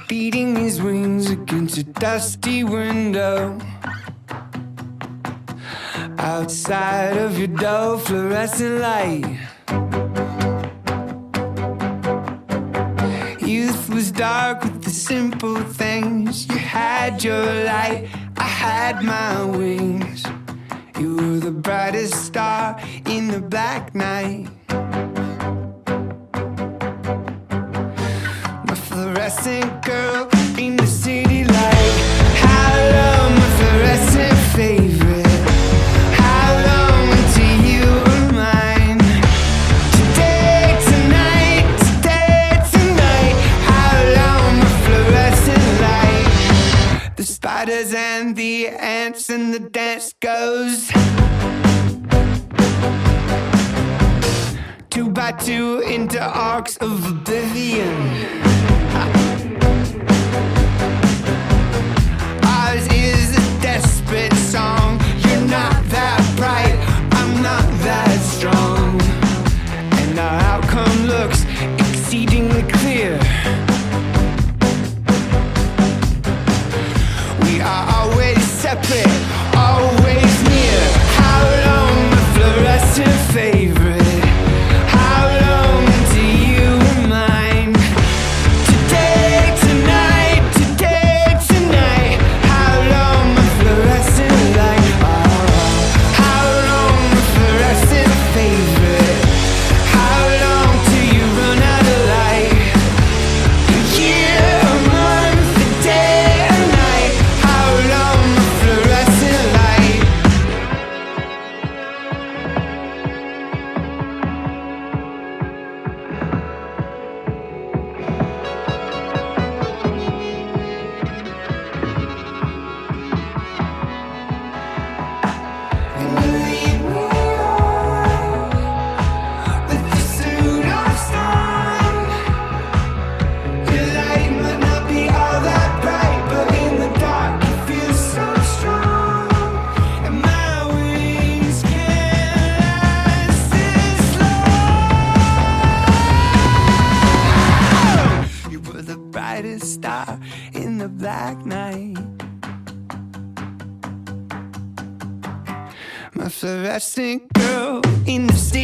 beating his wings against a dusty window. Outside of your dull fluorescent light, youth was dark with the simple things. You had your light, I had my wings. You were the brightest star in the black night. My fluorescent girl in the city light. How long, my fluorescent favorite? How long until you were mine? Today, tonight, how long, my fluorescent light? The spiders and the ants and the dance goes 2 by 2 into arcs of oblivion. Ours is a desperate song. You're not that bright, I'm not that strong, and our outcome looks exceedingly clear. We are always separate, always near. How long, my fluorescent favorite? How long until you were mine? Today, tonight, how long, my fluorescent light? How long, my fluorescent favorite? How long till you run out of light? A year, a month, a day, a night. How long, my fluorescent light? And you lead me on with the suit of stone. Your light might not be all that bright, but in the dark it feels so strong. And my wings can't last this long. You were the brightest star in the black night. My fluorescent girl in the city.